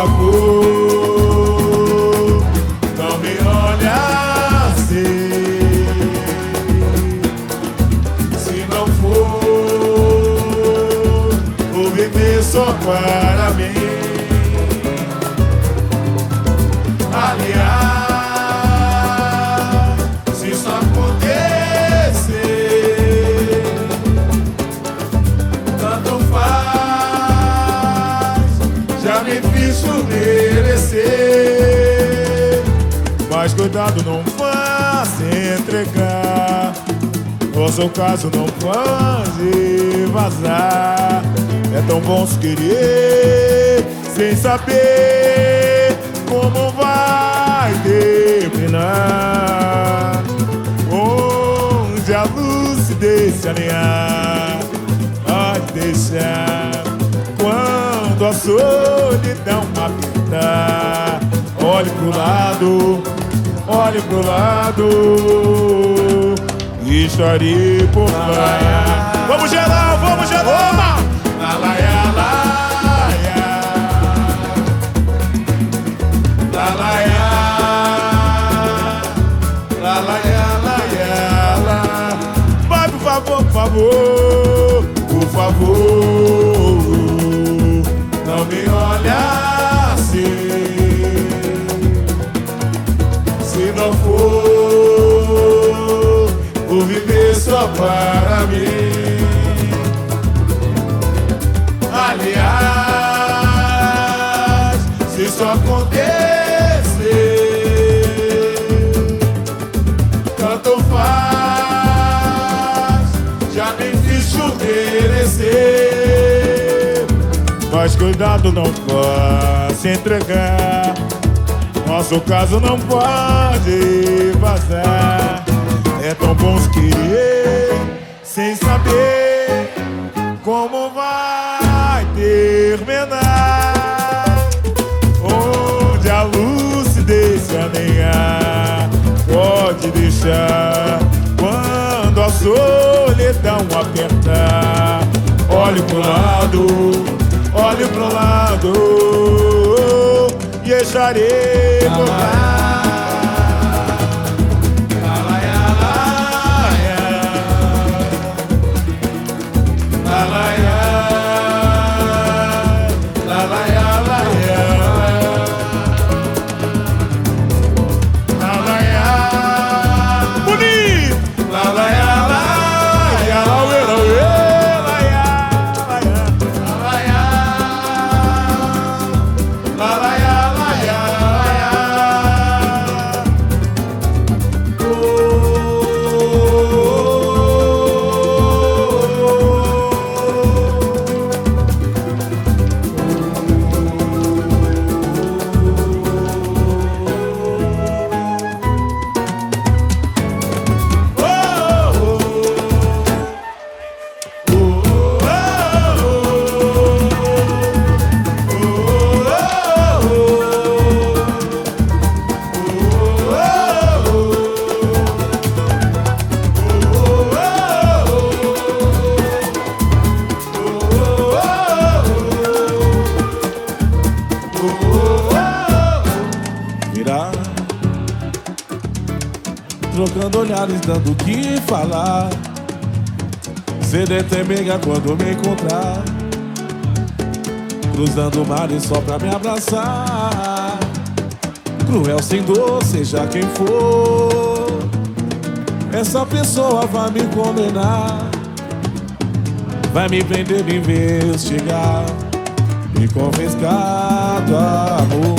favor, não me olhe assim. Se não for, vou viver só para mim. Aliás, se isso acontecer, tanto faz, já me fiz merecer. Mas cuidado, não vá se entregar, nosso caso não pode vazar. É tão bom se querer sem saber como vai terminar, onde a lucidez se alinhar, pode deixar quando a solidão apertar. Olhe pro lado e estarei por lá. Vamos geral, vamos geral! La la ya la ya, la la ya, la la ya la ya la. Vai, por favor, por favor, não me olhe assim. Se não for, vou viver só para mim. Aliás, se isso acontecer, tanto faz, já me fiz merecer. Mas cuidado, não pode se entregar, nosso caso não pode vazar. É tão bom se querer sem saber como vai terminar, onde a lucidez se alinhar, pode deixar quando a solidão apertar. Olhe pro lado e estarei por lá. Trocando olhares, dando o que falar. Sedenta e meiga quando me encontrar, cruzando mares só pra me abraçar. Cruel sem dor, seja quem for, essa pessoa vai me condenar, vai me prender, me investigar, me confiscar do amor,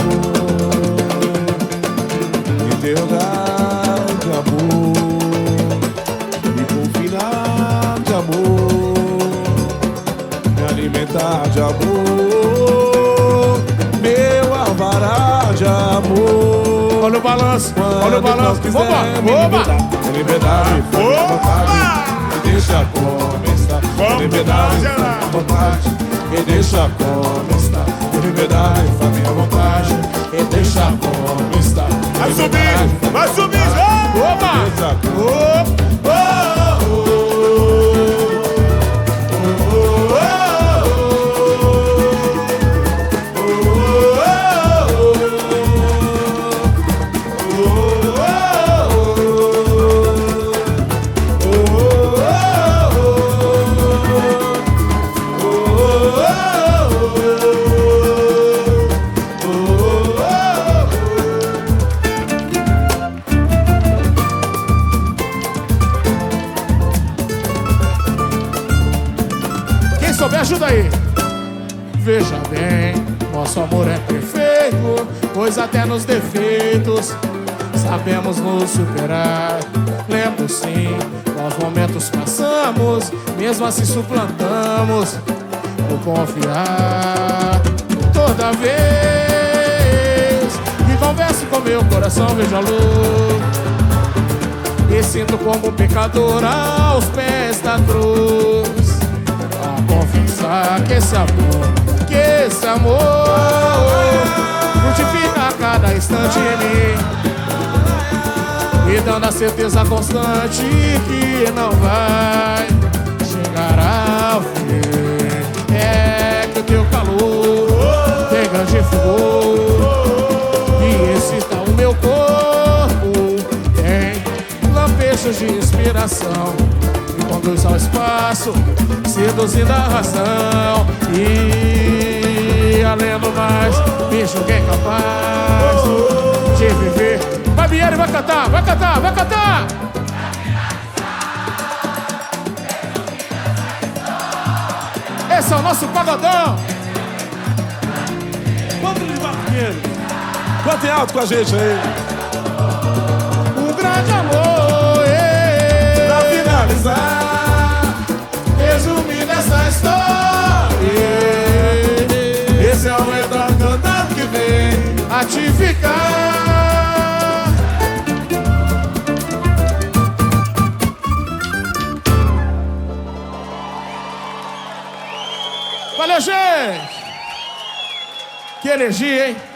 me interrogar de amor, me confinar de amor, me alimentar de amor, meu alvará de amor. Olha o balanço, olha o balanço. Oba! Liberdade, vontade, me deixa como está. Liberdade, vontade, me deixa como está. Liberdade, minha vontade, me deixa como está. Vai subir, vai subir! Oba! souber, ajuda aí. Veja bem, nosso amor é perfeito, pois até nos defeitos sabemos nos superar. Lembro sim, quais momentos passamos, mesmo assim suplantamos por confiar. Toda vez que converso com meu coração, vejo a luz e sinto como um pecador aos pés da cruz. A confessar que esse amor frutifica a cada instante em mim, me dando a certeza constante que não vai chegar ao fim. É que o teu calor tem grande fogo e excita o meu corpo, tem lampejos de inspiração, me conduz ao espaço, seduzindo a razão. E além do mais, me julguei capaz de viver. Fabiane vai cantar, vai cantar, vai cantar! Esse é o nosso pagodão! Quanto de barqueiro? Quanto em alto com a gente aí? Um grande amor, Pra finalizar, resumindo essa história, esse é o retorno cantado que vem a te ficar. Valeu, gente! Que energia, hein?